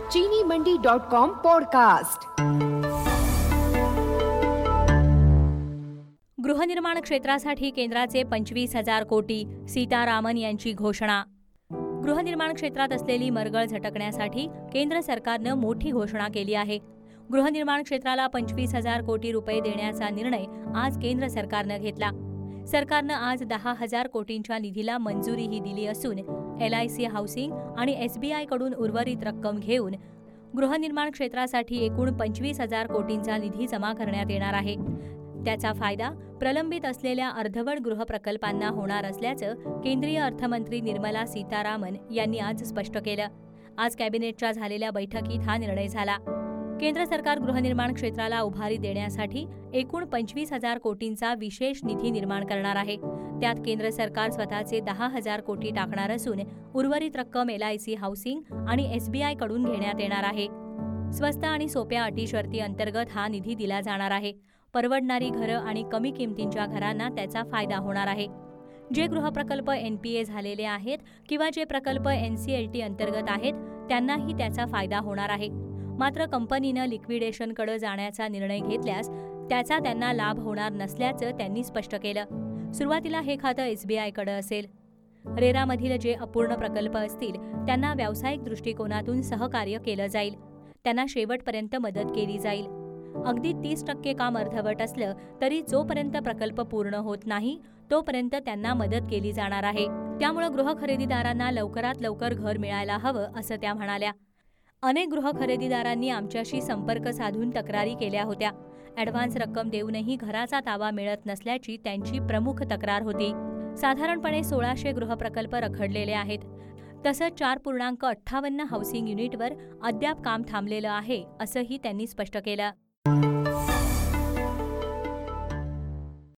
चीनीमंडी.com podcast. गृहनिर्माण क्षेत्रासाठी केंद्राचे 25,000 कोटी, सीतारामन यांची घोषणा। गृहनिर्माण क्षेत्रात असलेली मरगळ झटकण्यासाठी केंद्र सरकारनं मोठी घोषणा केली आहे। गृहनिर्माण क्षेत्राला 25,000 कोटी रुपये देण्याचा निर्णय आज केंद्र सरकारनं घेतला। सरकारनं आज 10,000 कोटींच्या निधीला मंजुरीही दिली असून LIC हाऊसिंग आणि SBI कडून उर्वरित रक्कम घेऊन गृहनिर्माण क्षेत्रासाठी एकूण 25,000 कोटींचा निधी जमा करण्यात येणार आहे। त्याचा फायदा प्रलंबित असलेल्या अर्धवट गृहप्रकल्पांना होणार असल्याचं केंद्रीय अर्थमंत्री निर्मला सीतारामन यांनी आज स्पष्ट केलं। आज कॅबिनेटच्या झालेल्या बैठकीत हा निर्णय झाला। केंद्र सरकार गृहनिर्माण क्षेत्राला उभारी देण्यासाठी एकूण 25,000 कोटींचा विशेष निधी निर्माण करणार आहे। त्यात केंद्र सरकार स्वतःचे 10,000 कोटी टाकणार असून उर्वरित रक्कम LIC हाऊसिंग आणि SBI कडून घेण्यात येणार आहे। स्वस्त आणि सोप्या अटी शर्ती अंतर्गत हा निधी दिला जाणार आहे। परवडणारी घरं आणि कमी किमतींच्या घरांना त्याचा फायदा होणार आहे। जे गृहप्रकल्प NPA झालेले आहेत किंवा जे प्रकल्प NCLT अंतर्गत आहेत त्यांनाही त्याचा फायदा होणार आहे। मात्र कंपनीनं लिक्विडेशनकडे जाण्याचा निर्णय घेतल्यास त्याचा त्यांना लाभ होणार नसल्याचं त्यांनी स्पष्ट केलं। सुरुवातीला हे खातं SBI कडे असेल। रेरामधील जे अपूर्ण प्रकल्प असतील त्यांना व्यावसायिक दृष्टिकोनातून सहकार्य केलं जाईल। त्यांना शेवटपर्यंत मदत केली जाईल। अगदी 30% काम अर्धवट असलं तरी जोपर्यंत प्रकल्प पूर्ण होत नाही तोपर्यंत त्यांना मदत केली जाणार आहे। त्यामुळे गृह खरेदीदारांना लवकरात लवकर घर मिळायला हवं असं त्या म्हणाल्या। अनेक गृह खरेदीदारांनी आमच्याशी संपर्क साधून तक्रारी केल्या होत्या। ॲडव्हान्स रक्कम देऊनही घराचा ताबा मिळत नसल्याची त्यांची प्रमुख तक्रार होती। साधारणपणे 1,600 गृहप्रकल्प रखडलेले आहेत। तसंच 4.58 हाऊसिंग युनिटवर अद्याप काम थांबलेलं आहे असंही त्यांनी स्पष्ट केलं।